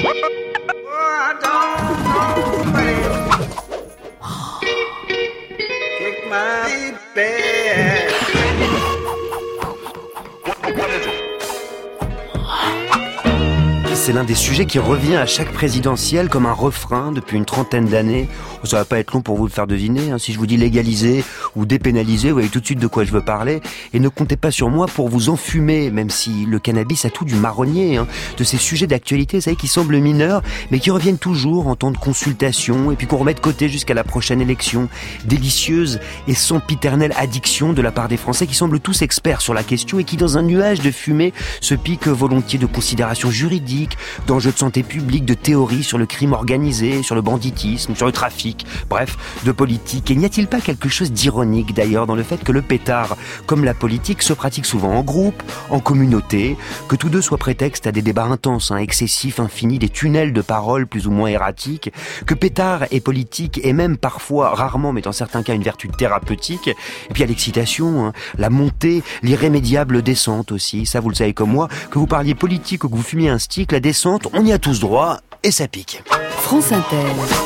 C'est l'un des sujets qui revient à chaque présidentielle comme un refrain depuis une trentaine d'années. Ça va pas être long pour vous le faire deviner. Si je vous dis légaliser ou dépénaliser, vous voyez tout de suite de quoi je veux parler. Et ne comptez pas sur moi pour vous enfumer, même si le cannabis a tout du marronnier, de ces sujets d'actualité, vous savez, qui semblent mineurs, mais qui reviennent toujours en temps de consultation et puis qu'on remet de côté jusqu'à la prochaine élection. Délicieuse et sempiternelle addiction de la part des Français qui semblent tous experts sur la question et qui, dans un nuage de fumée, se piquent volontiers de considérations juridiques, d'enjeux de santé publique, de théories sur le crime organisé, sur le banditisme, sur le trafic, bref, de politique. Et n'y a-t-il pas quelque chose d'ironique d'ailleurs dans le fait que le pétard, comme la politique, se pratique souvent en groupe, en communauté, que tous deux soient prétexte à des débats intenses, excessifs, infinis, des tunnels de paroles plus ou moins erratiques, que pétard et politique aient même parfois, rarement, mais dans certains cas, une vertu thérapeutique, et puis à l'excitation, la montée, l'irrémédiable descente aussi, ça vous le savez comme moi, que vous parliez politique ou que vous fumiez un stick, la descente, on y a tous droit, et ça pique. France Inter.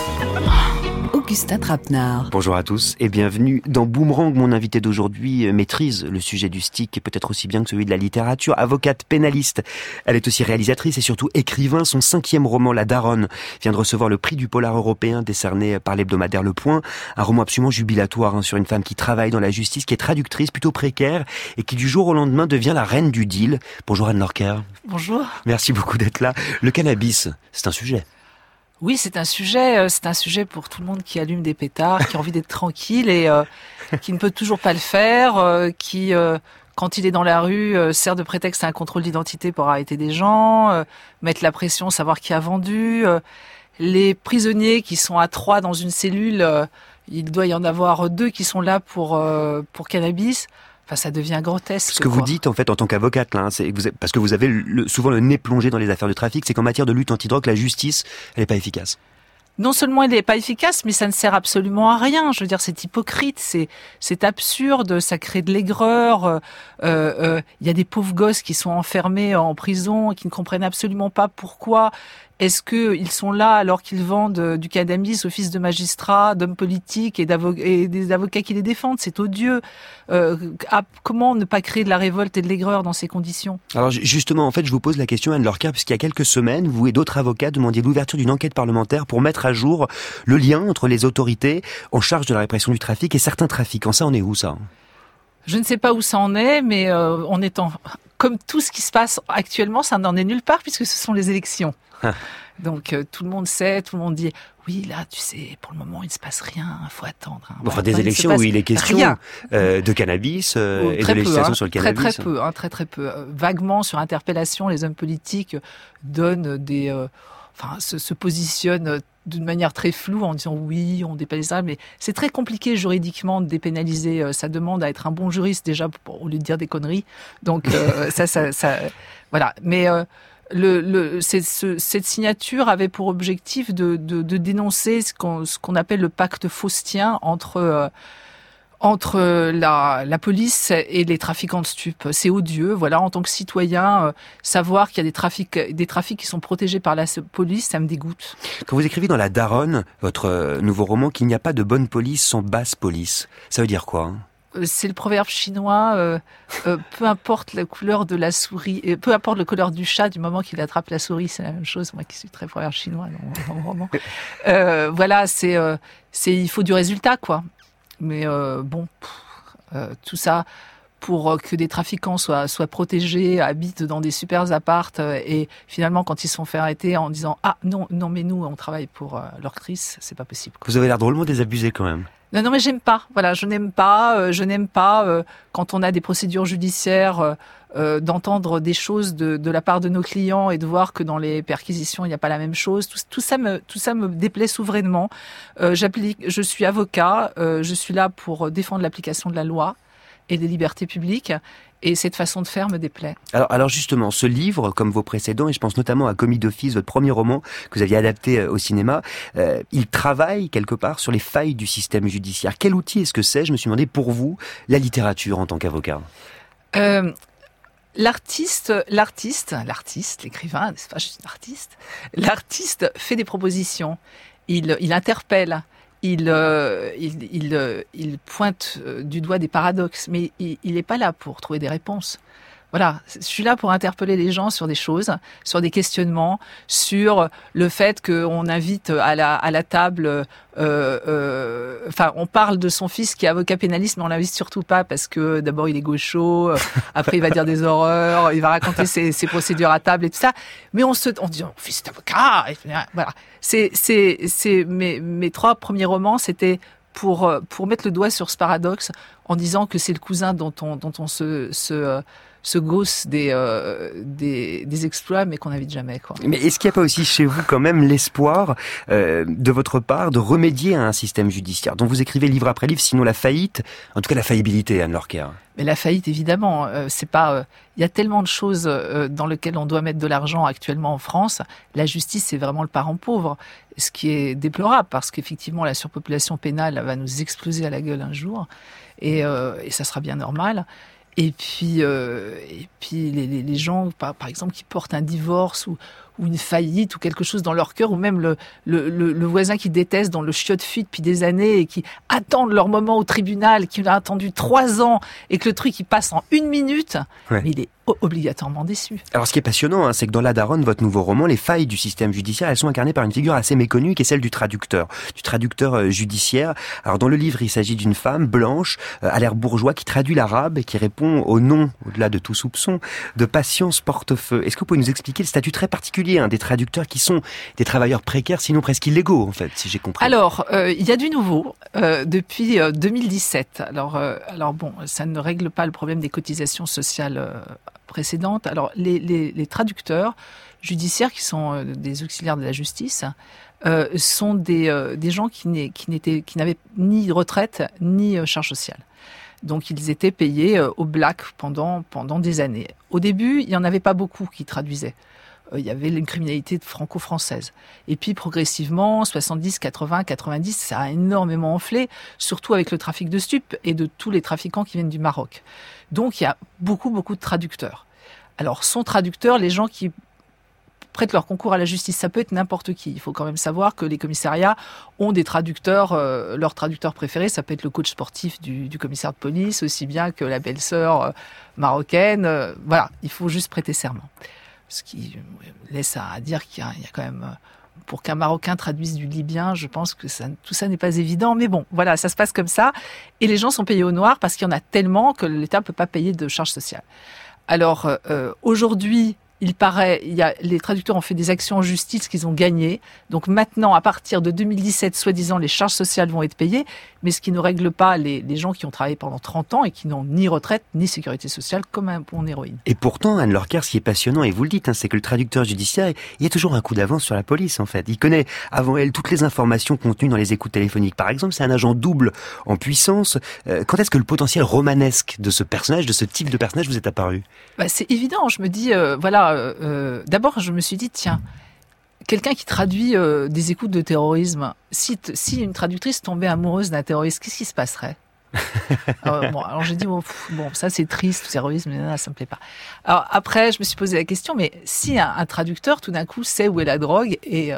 Augustin Trapenard. Bonjour à tous et bienvenue dans Boomerang. Mon invité d'aujourd'hui maîtrise le sujet du stick et peut-être aussi bien que celui de la littérature. Avocate pénaliste, elle est aussi réalisatrice et surtout écrivain. Son 5e roman, La Daronne, vient de recevoir le prix du Polar européen décerné par l'hebdomadaire Le Point. Un roman absolument jubilatoire sur une femme qui travaille dans la justice, qui est traductrice plutôt précaire et qui du jour au lendemain devient la reine du deal. Bonjour Anne Lorker. Bonjour. Merci beaucoup d'être là. Le cannabis, c'est un sujet. Oui, c'est un sujet pour tout le monde qui allume des pétards, qui a envie d'être tranquille et qui ne peut toujours pas le faire, qui, quand il est dans la rue, sert de prétexte à un contrôle d'identité pour arrêter des gens, mettre la pression, savoir qui a vendu. Les prisonniers qui sont à 3 dans une cellule, il doit y en avoir 2 qui sont là pour cannabis. Enfin, ça devient grotesque. Ce que vous dites, en fait, en tant qu'avocate, là, c'est parce que vous avez souvent le nez plongé dans les affaires de trafic, c'est qu'en matière de lutte antidrogue, la justice, elle n'est pas efficace. Non seulement elle n'est pas efficace, mais ça ne sert absolument à rien. Je veux dire, c'est hypocrite, c'est absurde, ça crée de l'aigreur. Il y a des pauvres gosses qui sont enfermés en prison et qui ne comprennent absolument pas pourquoi. Est-ce qu'ils sont là alors qu'ils vendent du cannabis aux fils de magistrats, d'hommes politiques et des avocats qui les défendent? C'est odieux. Comment ne pas créer de la révolte et de l'aigreur dans ces conditions? Alors justement, en fait, je vous pose la question, Anne Lorker, puisqu'il y a quelques semaines, vous et d'autres avocats demandiez l'ouverture d'une enquête parlementaire pour mettre à jour le lien entre les autorités en charge de la répression du trafic et certains trafiquants. Ça en est où, ça? Je ne sais pas où ça en est, mais comme tout ce qui se passe actuellement, ça n'en est nulle part puisque ce sont les élections. Donc tout le monde sait, tout le monde dit oui, là tu sais, pour le moment il ne se passe rien, il faut attendre. Enfin, des élections où il est question de cannabis et de législation sur le cannabis. Très peu. Vaguement sur interpellation, les hommes politiques donnent se positionnent d'une manière très floue en disant oui, on dépénalise ça, mais c'est très compliqué juridiquement de dépénaliser. Ça demande à être un bon juriste déjà au lieu de dire des conneries. Donc ça voilà. Mais cette signature avait pour objectif de dénoncer ce qu'on appelle le pacte faustien entre la police et les trafiquants de stupes. C'est odieux. Voilà, en tant que citoyen, savoir qu'il y a des trafics qui sont protégés par la police, ça me dégoûte. Quand vous écrivez dans La Daronne, votre nouveau roman, qu'il n'y a pas de bonne police sans basse police, ça veut dire quoi? C'est le proverbe chinois, peu importe la couleur de la souris, peu importe la couleur du chat, du moment qu'il attrape la souris, c'est la même chose. Moi qui suis très proverbe chinois dans mon roman. Voilà, il faut du résultat, quoi. Mais tout ça pour que des trafiquants soient protégés, habitent dans des super apparts et finalement quand ils se sont fait arrêter en disant ah non mais nous on travaille pour l'octrice, c'est pas possible, quoi. Vous avez l'air drôlement désabusé quand même. Non, mais j'aime pas. Voilà, je n'aime pas quand on a des procédures judiciaires d'entendre des choses de la part de nos clients et de voir que dans les perquisitions il n'y a pas la même chose. Tout ça me déplaît souverainement. Je suis avocat, je suis là pour défendre l'application de la loi et des libertés publiques. Et cette façon de faire me déplaît. Alors justement, ce livre, comme vos précédents, et je pense notamment à Commis d'office, votre premier roman que vous aviez adapté au cinéma, il travaille quelque part sur les failles du système judiciaire. Quel outil est-ce que c'est, je me suis demandé, pour vous, la littérature en tant qu'avocat? l'artiste, l'écrivain, n'est-ce pas, je suis un artiste. L'artiste fait des propositions. Il interpelle. Il pointe du doigt des paradoxes, mais il n'est pas là pour trouver des réponses. Voilà, je suis là pour interpeller les gens sur des choses, sur des questionnements, sur le fait qu'on invite à la table. On parle de son fils qui est avocat pénaliste, mais on l'invite surtout pas parce que d'abord il est gaucho, après il va dire des horreurs, il va raconter ses procédures à table et tout ça. Mais on dit, mon fils est avocat. Et voilà, mes 3 premiers romans, c'était pour mettre le doigt sur ce paradoxe en disant que c'est le cousin dont on se gausse des exploits, mais qu'on n'invite jamais, quoi. Mais est-ce qu'il n'y a pas aussi chez vous quand même l'espoir de votre part de remédier à un système judiciaire dont vous écrivez livre après livre, sinon la faillite, en tout cas la faillibilité, Anne Lorcher? Mais la faillite, évidemment, c'est pas. Il y a tellement de choses dans lesquelles on doit mettre de l'argent actuellement en France. La justice, c'est vraiment le parent pauvre, ce qui est déplorable parce qu'effectivement la surpopulation pénale va nous exploser à la gueule un jour, et ça sera bien normal. Et puis les gens, par exemple, qui portent un divorce ou une faillite ou quelque chose dans leur cœur, ou même le voisin qui déteste, dans le chiotte fuit depuis des années et qui attendent leur moment au tribunal, qui a attendu 3 ans et que le truc il passe en 1 minute, ouais. Mais il est obligatoirement déçu. Alors ce qui est passionnant, c'est que dans La Daronne, votre nouveau roman, les failles du système judiciaire, elles sont incarnées par une figure assez méconnue qui est celle du traducteur judiciaire. Alors dans le livre, il s'agit d'une femme blanche, à l'air bourgeois, qui traduit l'arabe et qui répond au nom, au-delà de tout soupçon, de Patience Portefeu. Est-ce que vous pouvez nous expliquer le statut très particulier des traducteurs qui sont des travailleurs précaires, sinon presque illégaux, en fait, si j'ai compris? Alors, il y a du nouveau depuis 2017. Alors bon, ça ne règle pas le problème des cotisations sociales précédentes. Alors, les traducteurs judiciaires, qui sont des auxiliaires de la justice, sont des gens qui n'avaient ni retraite ni charge sociale. Donc, ils étaient payés au black pendant des années. Au début, il n'y en avait pas beaucoup qui traduisaient. Il y avait une criminalité franco-française. Et puis, progressivement, 70, 80, 90, ça a énormément enflé, surtout avec le trafic de stupes et de tous les trafiquants qui viennent du Maroc. Donc, il y a beaucoup de traducteurs. Alors, sont traducteurs les gens qui prêtent leur concours à la justice. Ça peut être n'importe qui. Il faut quand même savoir que les commissariats ont des traducteurs, leurs traducteurs préférés. Ça peut être le coach sportif du commissaire de police, aussi bien que la belle-sœur marocaine. Voilà, il faut juste prêter serment. Ce qui laisse à dire qu'il y a quand même, pour qu'un Marocain traduise du libyen, je pense que tout ça n'est pas évident. Mais bon, voilà, ça se passe comme ça. Et les gens sont payés au noir parce qu'il y en a tellement que l'État ne peut pas payer de charges sociales. Alors, aujourd'hui, les traducteurs ont fait des actions en justice qu'ils ont gagnées. Donc maintenant, à partir de 2017, soi-disant, les charges sociales vont être payées, mais ce qui ne règle pas les gens qui ont travaillé pendant 30 ans et qui n'ont ni retraite ni sécurité sociale comme un bon héroïne. Et pourtant, Anne Lorcher, ce qui est passionnant, et vous le dites, c'est que le traducteur judiciaire, il y a toujours un coup d'avance sur la police, en fait. Il connaît avant elle toutes les informations contenues dans les écoutes téléphoniques. Par exemple, c'est un agent double en puissance. Quand est-ce que le potentiel romanesque de ce personnage, de ce type de personnage, vous est apparu? C'est évident. Je me dis, d'abord, je me suis dit, tiens, quelqu'un qui traduit des écoutes de terrorisme, si une traductrice tombait amoureuse d'un terroriste, qu'est-ce qui se passerait? Alors j'ai dit, ça c'est triste, le terrorisme, mais ça me plaît pas. Alors après, je me suis posé la question, mais si un traducteur, tout d'un coup, sait où est la drogue et...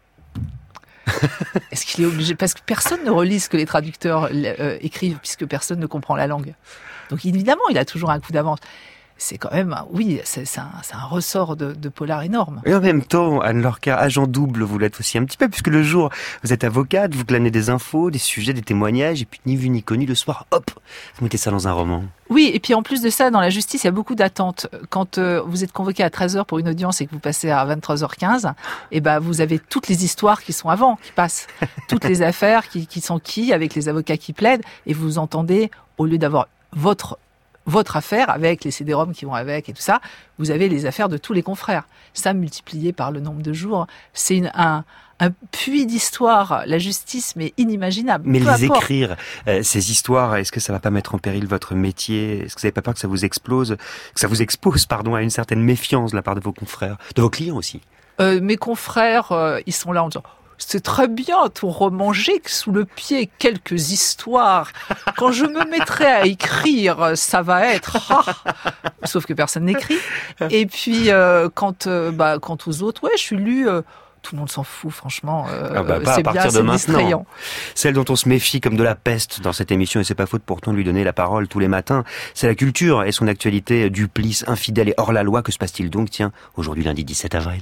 Est-ce qu'il est obligé? Parce que personne ne relit ce que les traducteurs écrivent, puisque personne ne comprend la langue. Donc évidemment, il a toujours un coup d'avance. C'est quand même, oui, c'est un ressort de polar énorme. Et en même temps, Anne Lorcher, agent double, vous l'êtes aussi un petit peu, puisque le jour, vous êtes avocate, vous glanez des infos, des sujets, des témoignages, et puis ni vu ni connu, le soir, hop, vous mettez ça dans un roman. Oui, et puis en plus de ça, dans la justice, il y a beaucoup d'attentes. Quand vous êtes convoqué à 13h pour une audience et que vous passez à 23h15, vous avez toutes les histoires qui sont avant, qui passent. Toutes les affaires qui sont avec les avocats qui plaident, et vous entendez, au lieu d'avoir votre affaire avec les CD-ROM qui vont avec et tout ça, vous avez les affaires de tous les confrères. Ça, multiplié par le nombre de jours, c'est un puits d'histoire, la justice, mais inimaginable. Mais les écrire, ces histoires, est-ce que ça va pas mettre en péril votre métier? Est-ce que vous n'avez pas peur que ça vous expose à une certaine méfiance de la part de vos confrères, de vos clients aussi? Mes confrères, ils sont là en disant... c'est très bien ton roman, j'ai sous le pied quelques histoires. Quand je me mettrai à écrire, ça va être... Sauf que personne n'écrit. Et puis, quant aux autres, je suis lu... tout le monde s'en fout, franchement. Pas c'est à partir bien, de c'est maintenant. distrayant. Celle dont on se méfie comme de la peste dans cette émission, et c'est pas faute pourtant de lui donner la parole tous les matins, c'est la culture et son actualité duplice, infidèle et hors la loi. Que se passe-t-il donc, tiens, aujourd'hui lundi 17 avril?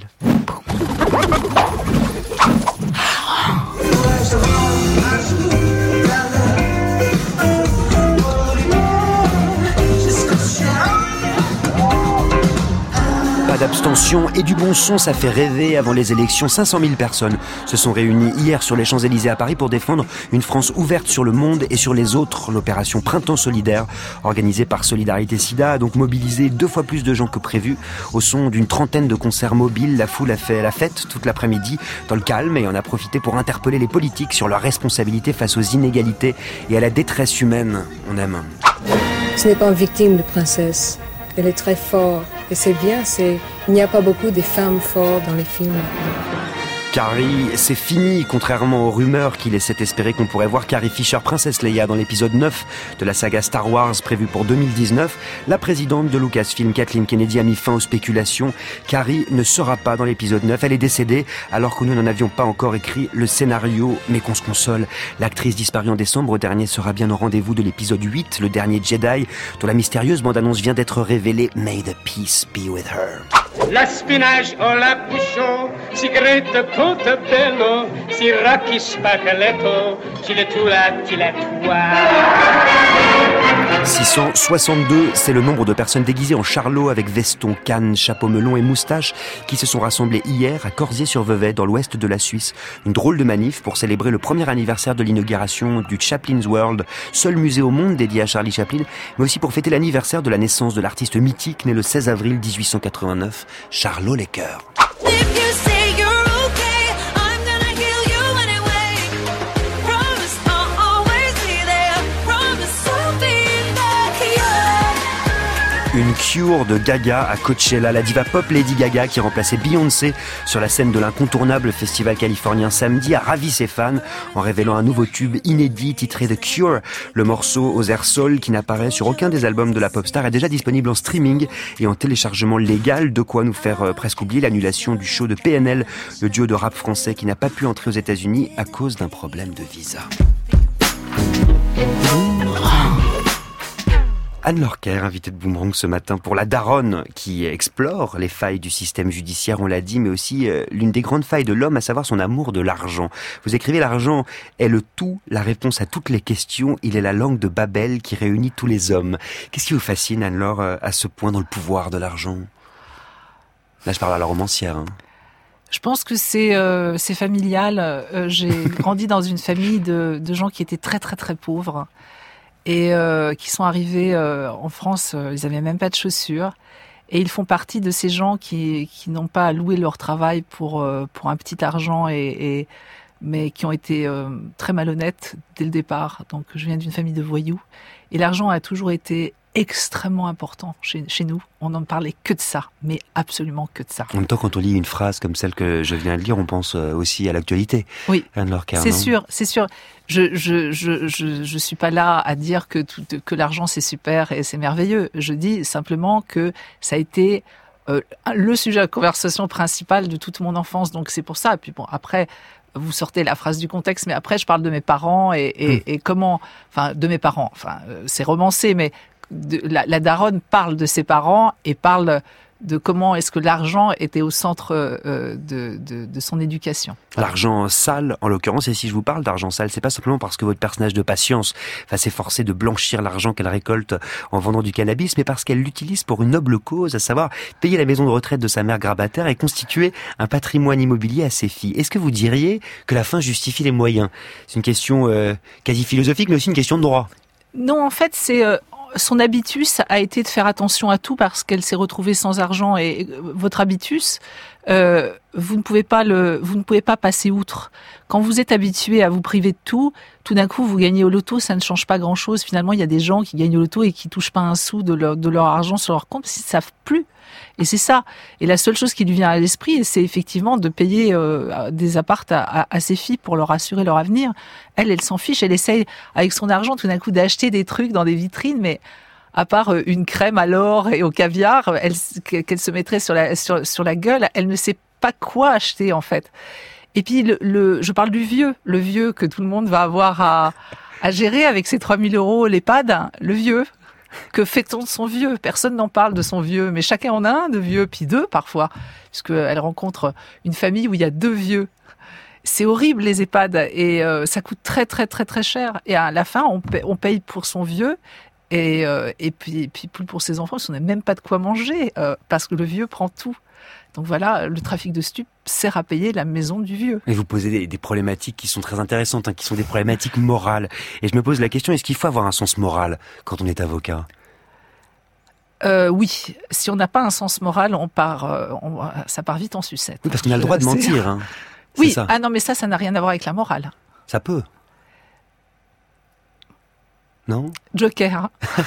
Pas d'abstention et du bon son, ça fait rêver avant les élections. 500 000 personnes se sont réunies hier sur les Champs-Élysées à Paris pour défendre une France ouverte sur le monde et sur les autres. L'opération Printemps solidaire, organisée par Solidarité Sida, a donc mobilisé 2 fois plus de gens que prévu. Au son d'une trentaine de concerts mobiles, la foule a fait la fête toute l'après-midi dans le calme et en a profité pour interpeller les politiques sur leurs responsabilités face aux inégalités et à la détresse humaine. On aime. Ce n'est pas une victime de princesse. Elle est très forte. Et c'est bien, il n'y a pas beaucoup de femmes fortes dans les films. Carrie, c'est fini, contrairement aux rumeurs qui laissaient espérer qu'on pourrait voir Carrie Fisher, princesse Leia, dans l'épisode 9 de la saga Star Wars prévue pour 2019. La présidente de Lucasfilm, Kathleen Kennedy, a mis fin aux spéculations. Carrie ne sera pas dans l'épisode 9, elle est décédée alors que nous n'en avions pas encore écrit le scénario. Mais qu'on se console, l'actrice disparue en décembre dernier sera bien au rendez-vous de l'épisode 8, le dernier Jedi, dont la mystérieuse bande-annonce vient d'être révélée. May the peace be with her. La spinache o la puscio, si grette Bello, si racchi spaccaletto, ci le tua. 662, c'est le nombre de personnes déguisées en charlot avec veston, canne, chapeau melon et moustache qui se sont rassemblées hier à Corzier-sur-Vevey dans l'ouest de la Suisse. Une drôle de manif pour célébrer le premier anniversaire de l'inauguration du Chaplin's World, seul musée au monde dédié à Charlie Chaplin, mais aussi pour fêter l'anniversaire de la naissance de l'artiste mythique né le 16 avril 1889, Charlot Lecker. Une cure de Gaga à Coachella, la diva pop Lady Gaga qui remplaçait Beyoncé sur la scène de l'incontournable festival californien samedi a ravi ses fans en révélant un nouveau tube inédit titré The Cure. Le morceau aux airs soul qui n'apparaît sur aucun des albums de la pop star est déjà disponible en streaming et en téléchargement légal, de quoi nous faire presque oublier l'annulation du show de PNL, le duo de rap français qui n'a pas pu entrer aux États-Unis à cause d'un problème de visa. Anne Lorker, invitée de Boomerang ce matin pour La Daronne, qui explore les failles du système judiciaire, on l'a dit, mais aussi l'une des grandes failles de l'homme, à savoir son amour de l'argent. Vous écrivez: l'argent est le tout, la réponse à toutes les questions, il est la langue de Babel qui réunit tous les hommes. Qu'est-ce qui vous fascine, Anne-Laure, à ce point dans le pouvoir de l'argent? Là, je parle à la romancière. Je pense que c'est familial. J'ai grandi dans une famille de gens qui étaient très très très pauvres. Et qui sont arrivés en France, ils avaient même pas de chaussures, et ils font partie de ces gens qui n'ont pas loué leur travail pour un petit argent mais qui ont été très malhonnêtes dès le départ. Donc je viens d'une famille de voyous et l'argent a toujours été extrêmement important chez nous. On n'en parlait que de ça, mais absolument que de ça. En même temps, quand on lit une phrase comme celle que je viens de lire, on pense aussi à l'actualité. Oui, Anne-Laure Carr, c'est sûr. Je suis pas là à dire que l'argent c'est super et c'est merveilleux. Je dis simplement que ça a été le sujet de conversation principal de toute mon enfance. Donc c'est pour ça. Puis bon, après, vous sortez la phrase du contexte, mais après je parle de mes parents et comment, enfin de mes parents. Enfin, c'est romancé, mais la daronne parle de ses parents et parle de comment est-ce que l'argent était au centre de son éducation. L'argent sale, en l'occurrence, et si je vous parle d'argent sale, c'est pas simplement parce que votre personnage de Patience va s'efforcer de blanchir l'argent qu'elle récolte en vendant du cannabis, mais parce qu'elle l'utilise pour une noble cause, à savoir payer la maison de retraite de sa mère grabataire et constituer un patrimoine immobilier à ses filles. Est-ce que vous diriez que la fin justifie les moyens? C'est une question quasi philosophique, mais aussi une question de droit. Non, en fait, c'est... son habitus a été de faire attention à tout parce qu'elle s'est retrouvée sans argent, et votre habitus, vous ne pouvez pas passer outre. Quand vous êtes habitué à vous priver de tout d'un coup vous gagnez au loto, ça ne change pas grand-chose. Finalement, il y a des gens qui gagnent au loto et qui touchent pas un sou de leur argent sur leur compte, parce qu'ils ne savent plus. Et c'est ça. Et la seule chose qui lui vient à l'esprit, c'est effectivement de payer des apparts à ses filles pour leur assurer leur avenir. Elle s'en fiche. Elle essaye, avec son argent, tout d'un coup, d'acheter des trucs dans des vitrines, mais à part une crème à l'or et au caviar, qu'elle se mettrait sur la gueule, elle ne sait pas quoi acheter, en fait. Et puis, je parle du vieux. Le vieux que tout le monde va avoir à gérer avec ses 3 000 €, l'EHPAD. Le vieux. Que fait-on de son vieux? Personne n'en parle de son vieux, mais chacun en a un de vieux, puis 2 parfois, puisqu'elle rencontre une famille où il y a 2 vieux. C'est horrible, les EHPAD, et ça coûte très très très très cher. Et à la fin, on paye pour son vieux, et puis plus pour ses enfants, parce qu'on n'a même pas de quoi manger, parce que le vieux prend tout. Donc voilà, le trafic de stupes sert à payer la maison du vieux. Et vous posez des problématiques qui sont très intéressantes, qui sont des problématiques morales. Et je me pose la question, est-ce qu'il faut avoir un sens moral quand on est avocat ? Oui, si on n'a pas un sens moral, ça part vite en sucette. Oui, parce qu'on a le droit de mentir. Hein. Oui, ça. Ah non, mais ça n'a rien à voir avec la morale. Ça peut. Non ? Joker.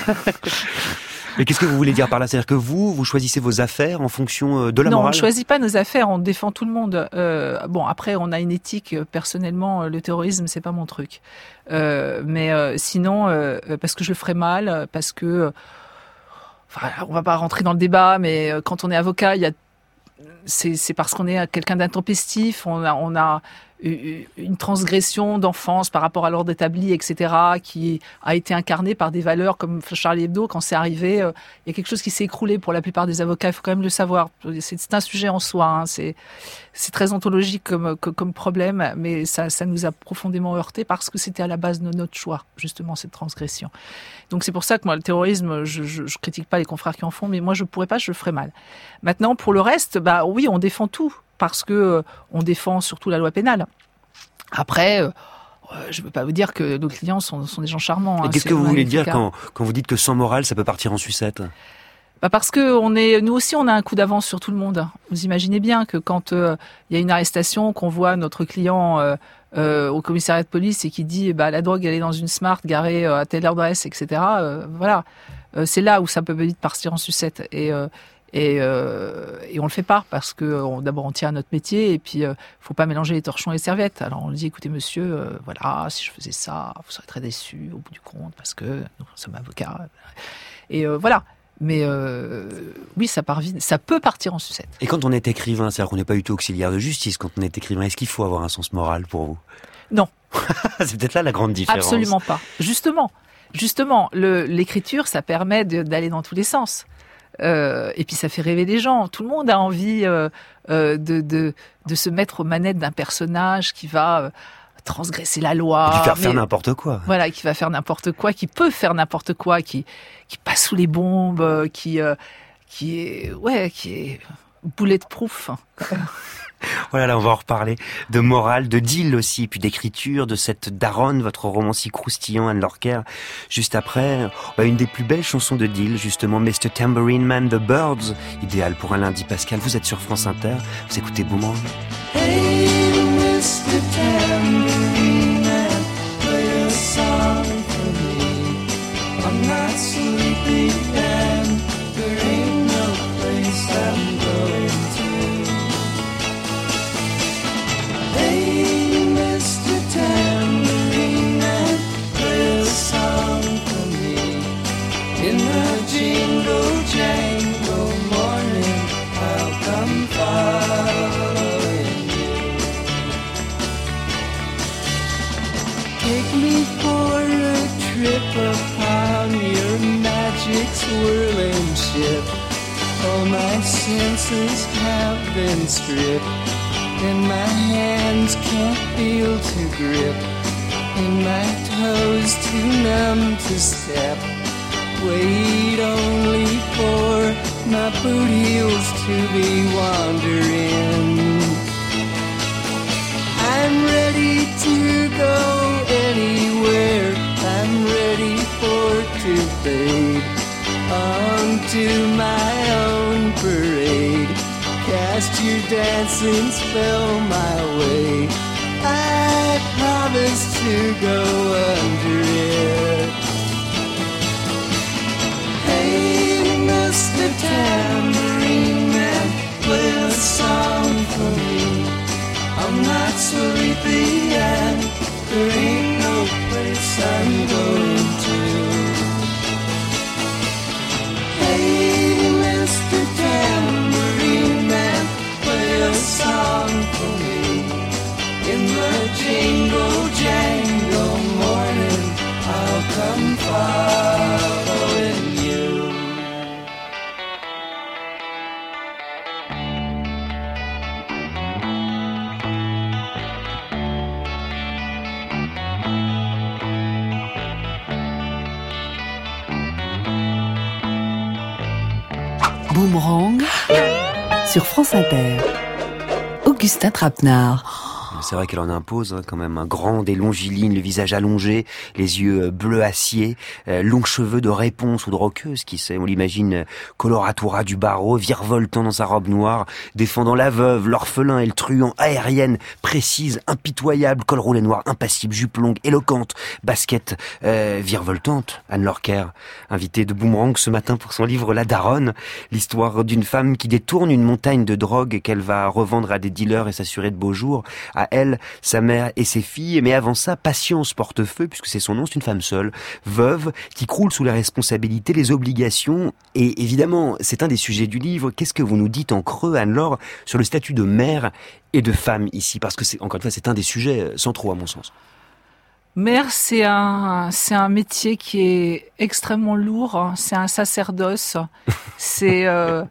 Mais qu'est-ce que vous voulez dire par là ? C'est-à-dire que vous choisissez vos affaires en fonction de la morale ? Non, on ne choisit pas nos affaires, on défend tout le monde. Bon, après, on a une éthique. Personnellement, le terrorisme, c'est pas mon truc. Mais sinon, parce que je le ferais mal, parce que... on va pas rentrer dans le débat, mais quand on est avocat, c'est parce qu'on est quelqu'un d'intempestif, on a une transgression d'enfance par rapport à l'ordre établi, etc., qui a été incarnée par des valeurs comme Charlie Hebdo. Quand c'est arrivé, il y a quelque chose qui s'est écroulé pour la plupart des avocats. Il faut quand même le savoir. C'est un sujet en soi. Hein. C'est très ontologique comme problème, mais ça nous a profondément heurté parce que c'était à la base de notre choix, justement, cette transgression. Donc c'est pour ça que moi, le terrorisme, je critique pas les confrères qui en font, mais moi, je pourrais pas, je le ferais mal. Maintenant, pour le reste, oui, on défend tout. Parce que on défend surtout la loi pénale. Après, je ne veux pas vous dire que nos clients sont des gens charmants. Et qu'est-ce que vous voulez dire quand vous dites que sans morale, ça peut partir en sucette ? Parce que nous aussi, on a un coup d'avance sur tout le monde. Vous imaginez bien que quand il y a une arrestation, qu'on voit notre client au commissariat de police et qui dit la drogue elle est dans une Smart garée à telle adresse, etc. Voilà, c'est là où ça peut vite partir en sucette. Et on le fait pas parce que d'abord on tient à notre métier et puis faut pas mélanger les torchons et les serviettes. Alors on dit écoutez monsieur, voilà, si je faisais ça, vous serez très déçu au bout du compte parce que nous sommes avocats. Et voilà. Mais oui, ça peut partir en sucette. Et quand on est écrivain, c'est-à-dire qu'on n'est pas du tout auxiliaire de justice quand on est écrivain, est-ce qu'il faut avoir un sens moral pour vous ? Non. C'est peut-être là la grande différence. Absolument pas. Justement, l'écriture, ça permet d'aller dans tous les sens. Et puis ça fait rêver les gens. Tout le monde a envie de se mettre aux manettes d'un personnage qui va transgresser la loi. Et puis faire n'importe quoi. Voilà, qui va faire n'importe quoi, qui peut faire n'importe quoi, qui passe sous les bombes, qui est bulletproof. Voilà, là, on va en reparler de morale, de deal aussi, puis d'écriture, de cette daronne, votre roman si croustillant, Anne Lorker. Juste après, une des plus belles chansons de deal, justement, Mr. Tambourine Man, The Birds, idéal pour un lundi pascal. Vous êtes sur France Inter, vous écoutez Boomerang. Hey, Mr. Tambourine Man, play a song for me. I'm not sleepy and there ain't no place I'm going to. Hey, Mr. Tambourine Man, play a song for me. In the jingle jangle morning, I'll come following you. Take me for a trip upon your magic swirling ship. All my senses have been stripped, and my hands can't feel to grip, and my toes too numb to step. Wait only for my boot heels to be wandering. I'm ready to go anywhere, I'm ready for to fade onto my own parade. Cast your dance blessings fell my way. I promised to go under it. Hey, Mr. Tambourine Man, play a song for me. I'm not sleepy and there ain't no place I'm going to. Hey, Mr. Tambourine Man, play a song for me. In the jingle jangle morning, I'll come following you. Boomerang sur France Inter. Augustin Trapenard. C'est vrai qu'elle en impose quand même, un grande et longiligne, le visage allongé, les yeux bleu acier, longs cheveux de réponse ou de roqueuse, qui sait, on l'imagine coloratura du barreau, virevoltant dans sa robe noire, défendant la veuve, l'orphelin et le truand, aérienne, précise, impitoyable, col roulé noir, impassible, jupe longue, éloquente, basket virevoltante. Anne Lorker, invitée de Boomerang ce matin pour son livre La Daronne, l'histoire d'une femme qui détourne une montagne de drogue qu'elle va revendre à des dealers et s'assurer de beaux jours, à elle, sa mère et ses filles. Mais avant ça, Patience Portefeuille, puisque c'est son nom, c'est une femme seule, veuve, qui croule sous les responsabilités, les obligations. Et évidemment, c'est un des sujets du livre. Qu'est-ce que vous nous dites en creux, Anne-Laure, sur le statut de mère et de femme ici? Parce que, encore une fois, c'est un des sujets centraux, à mon sens. Mère, c'est un métier qui est extrêmement lourd. C'est un sacerdoce. C'est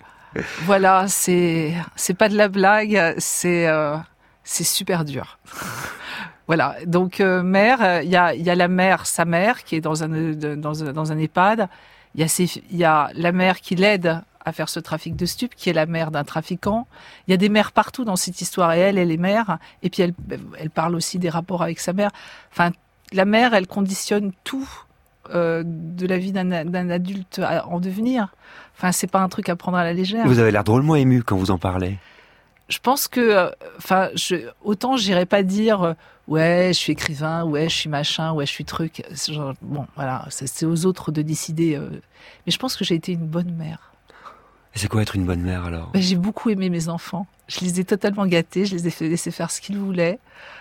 voilà, c'est pas de la blague. C'est super dur. Voilà. Donc mère, il y a la mère, sa mère, qui est dans un EHPAD. Il y a la mère qui l'aide à faire ce trafic de stupes, qui est la mère d'un trafiquant. Il y a des mères partout dans cette histoire, et elle est mère. Et puis elle parle aussi des rapports avec sa mère. Enfin, la mère, elle conditionne tout de la vie d'un adulte en devenir. Enfin, c'est pas un truc à prendre à la légère. Vous avez l'air drôlement ému quand vous en parlez. Je pense que, autant j'irais pas dire ouais, je suis écrivain, ouais, je suis machin, ouais, je suis truc. Bon, voilà, c'est aux autres de décider. Mais je pense que j'ai été une bonne mère. Et c'est quoi être une bonne mère alors? J'ai beaucoup aimé mes enfants. Je les ai totalement gâtés. Je les ai fait laisser faire ce qu'ils voulaient.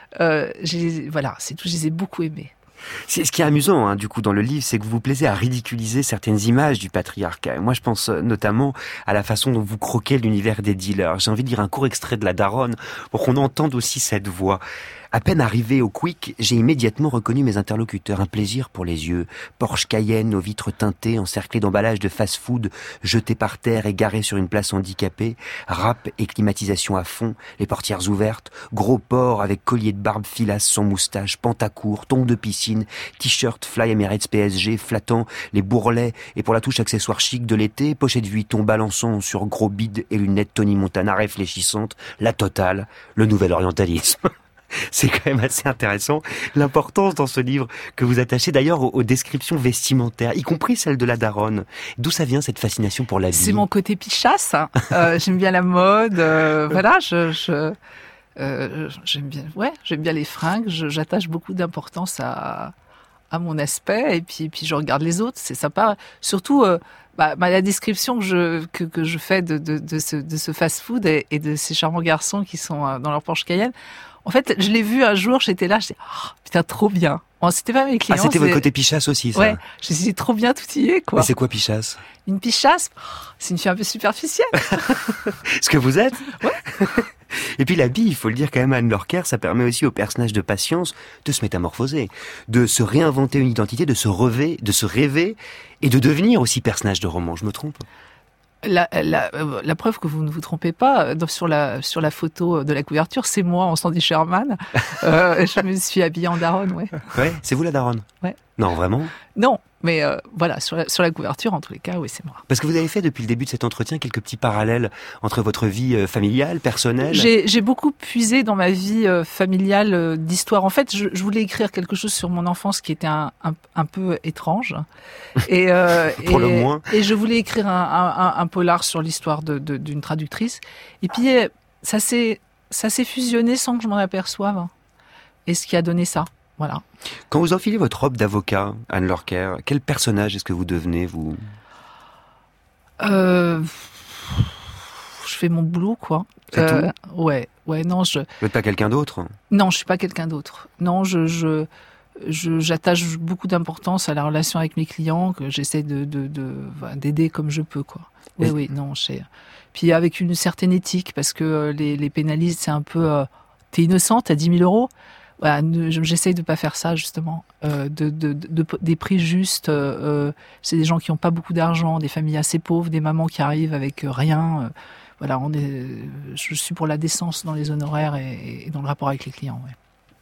Voilà, c'est tout. Je les ai beaucoup aimés. Ce qui est amusant, du coup, dans le livre, c'est que vous vous plaisez à ridiculiser certaines images du patriarcat. Et moi, je pense notamment à la façon dont vous croquez l'univers des dealers. J'ai envie de lire un court extrait de La Daronne pour qu'on entende aussi cette voix. À peine arrivé au Quick, j'ai immédiatement reconnu mes interlocuteurs. Un plaisir pour les yeux. Porsche Cayenne aux vitres teintées, encerclés d'emballages de fast-food, jetés par terre et garés sur une place handicapée. Rap et climatisation à fond, les portières ouvertes. Gros porc avec collier de barbe filasse sans moustache, pantacourt, tongs de piscine, t-shirt Fly Emirates PSG, flattant les bourrelets et pour la touche accessoire chic de l'été, pochette Vuitton balançant sur gros bide et lunettes Tony Montana réfléchissantes. La totale, le nouvel orientalisme. C'est quand même assez intéressant, l'importance dans ce livre que vous attachez d'ailleurs aux descriptions vestimentaires, y compris celle de la daronne. D'où ça vient cette fascination pour l'habit? C'est mon côté pichasse. J'aime bien la mode. Voilà, j'aime bien les fringues. J'attache beaucoup d'importance à mon aspect et puis je regarde les autres. C'est sympa. Surtout la description que je fais de ce fast-food et de ces charmants garçons qui sont dans leur Porsche Cayenne. En fait, je l'ai vu un jour, j'étais là, je disais, oh, putain, trop bien. Bon, c'était pas mes clients. Ah, c'était votre côté pichasse aussi, ça? Ouais, je me suis dit, trop bien, tout y est, quoi. Mais c'est quoi pichasse? Une pichasse, c'est une fille un peu superficielle. Ce que vous êtes? Ouais. Et puis l'habit, il faut le dire quand même, Anne Lorker, ça permet aussi au personnage de Patience de se métamorphoser, de se réinventer une identité, de se rêver et de devenir aussi personnage de roman. Je me trompe? La preuve que vous ne vous trompez pas, sur la photo de la couverture, c'est moi en Sandy Sherman. Je me suis habillée en daronne, ouais. Ouais, c'est vous la daronne? Ouais. Non, vraiment? Non, mais voilà, sur la couverture, en tous les cas, oui, c'est moi. Parce que vous avez fait depuis le début de cet entretien quelques petits parallèles entre votre vie familiale, personnelle. J'ai beaucoup puisé dans ma vie familiale d'histoire. En fait, je voulais écrire quelque chose sur mon enfance qui était un peu étrange. Et, Pour le moins. Et je voulais écrire un polar sur l'histoire d'une traductrice. Et puis, ça s'est ça s'est fusionné sans que je m'en aperçoive. Et ce qui a donné ça, voilà. Quand vous enfilez votre robe d'avocat, Anne Lorker, quel personnage est-ce que vous devenez, vous ? Je fais mon boulot, quoi. C'est tout ? Ouais, non, Vous n'êtes pas quelqu'un d'autre ? Non, je suis pas quelqu'un d'autre. Non, j'attache beaucoup d'importance à la relation avec mes clients, que j'essaie d'aider comme je peux, quoi. Oui, non, puis avec une certaine éthique, parce que les pénalistes, c'est un peu, t'es innocent, t'as 10 000 euros. Voilà, j'essaye de pas faire ça, justement, des prix justes. C'est des gens qui n'ont pas beaucoup d'argent, des familles assez pauvres, des mamans qui arrivent avec rien. Voilà, je suis pour la décence dans les honoraires et dans le rapport avec les clients. Ouais.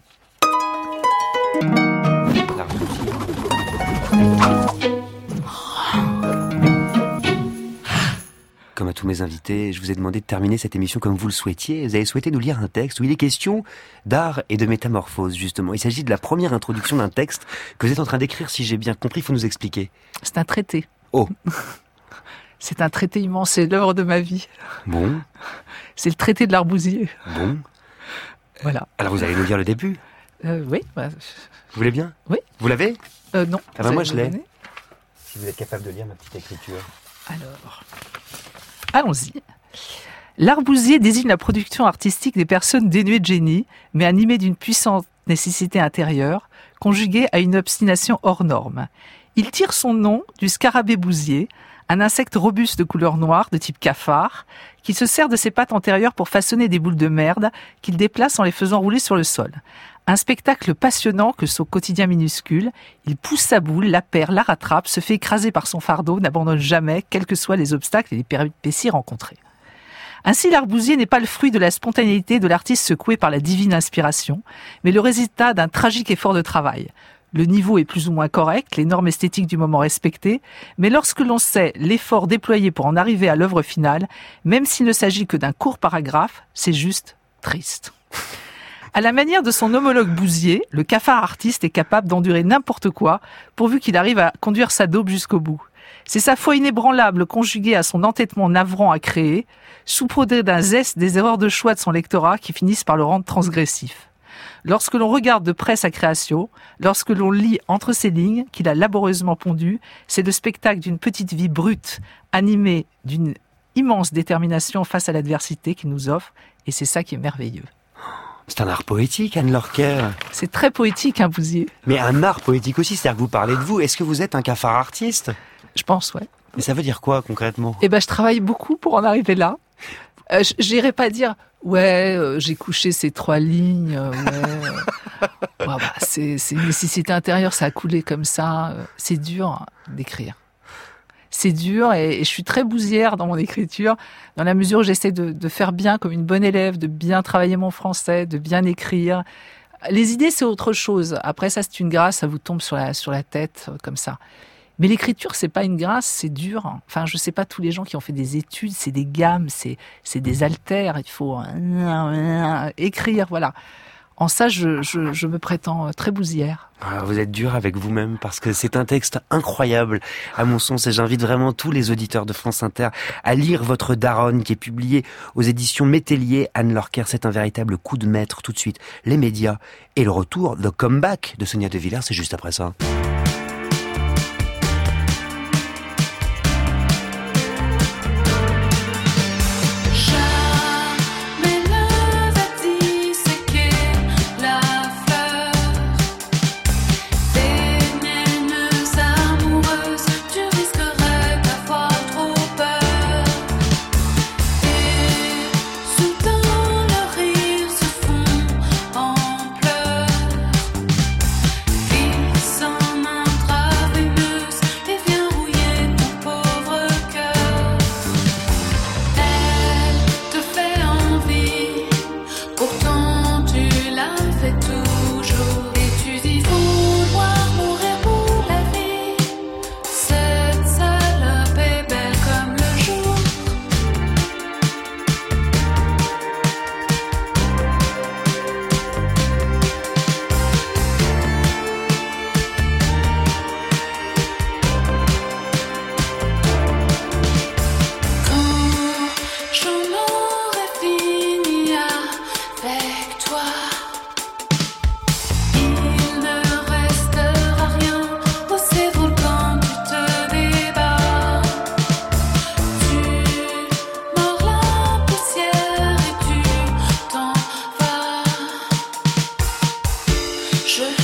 Comme à tous mes invités, je vous ai demandé de terminer cette émission comme vous le souhaitiez. Vous avez souhaité nous lire un texte où il est question d'art et de métamorphose, justement. Il s'agit de la première introduction d'un texte que vous êtes en train d'écrire, si j'ai bien compris. Il faut nous expliquer. C'est un traité. Oh. C'est un traité immense, c'est l'œuvre de ma vie. Bon. C'est le traité de l'arbousier. Bon. Voilà. Alors vous allez nous lire le début ? Oui. Vous voulez bien ? Oui. Vous l'avez ? Non. Ah ben moi je l'ai. Si vous êtes capable de lire ma petite écriture. Alors, allons-y. L'arbousier désigne la production artistique des personnes dénuées de génie, mais animées d'une puissante nécessité intérieure, conjuguée à une obstination hors norme. Il tire son nom du scarabée bousier, un insecte robuste de couleur noire, de type cafard, qui se sert de ses pattes antérieures pour façonner des boules de merde qu'il déplace en les faisant rouler sur le sol. Un spectacle passionnant que son quotidien minuscule. Il pousse sa boule, la perd, la rattrape, se fait écraser par son fardeau, n'abandonne jamais, quels que soient les obstacles et les péripéties rencontrées. Ainsi, l'arbousier n'est pas le fruit de la spontanéité de l'artiste secoué par la divine inspiration, mais le résultat d'un tragique effort de travail. Le niveau est plus ou moins correct, les normes esthétiques du moment respectées, mais lorsque l'on sait l'effort déployé pour en arriver à l'œuvre finale, même s'il ne s'agit que d'un court paragraphe, c'est juste triste. À la manière de son homologue Bousier, le cafard artiste est capable d'endurer n'importe quoi, pourvu qu'il arrive à conduire sa daube jusqu'au bout. C'est sa foi inébranlable conjuguée à son entêtement navrant à créer, saupoudrée d'un zeste des erreurs de choix de son lectorat qui finissent par le rendre transgressif. Lorsque l'on regarde de près sa création, lorsque l'on lit entre ces lignes qu'il a laborieusement pondues, c'est le spectacle d'une petite vie brute, animée d'une immense détermination face à l'adversité qu'il nous offre, et c'est ça qui est merveilleux. C'est un art poétique, Anne Lorker. C'est très poétique, Bousier. Mais un art poétique aussi, c'est-à-dire que vous parlez de vous. Est-ce que vous êtes un cafard artiste ? Je pense, ouais. Mais ça veut dire quoi, concrètement ? Je travaille beaucoup pour en arriver là. J'irai pas dire, j'ai couché ces 3 lignes, c'est une nécessité intérieure, ça a coulé comme ça. C'est dur d'écrire. C'est dur et je suis très bousière dans mon écriture, dans la mesure où j'essaie de faire bien comme une bonne élève, de bien travailler mon français, de bien écrire. Les idées, c'est autre chose. Après, ça, c'est une grâce, ça vous tombe sur la tête, comme ça. Mais l'écriture, c'est pas une grâce, c'est dur. Enfin, je sais pas, tous les gens qui ont fait des études, c'est des gammes, c'est des haltères, il faut écrire, voilà. En ça, je me prétends très bousière. Alors vous êtes dur avec vous-même parce que c'est un texte incroyable à mon sens et j'invite vraiment tous les auditeurs de France Inter à lire votre Daronne qui est publié aux éditions Métellier. Anne Lorker, c'est un véritable coup de maître. Tout de suite, les médias et le retour, le comeback de Sonia De Villers, c'est juste après ça. Some Je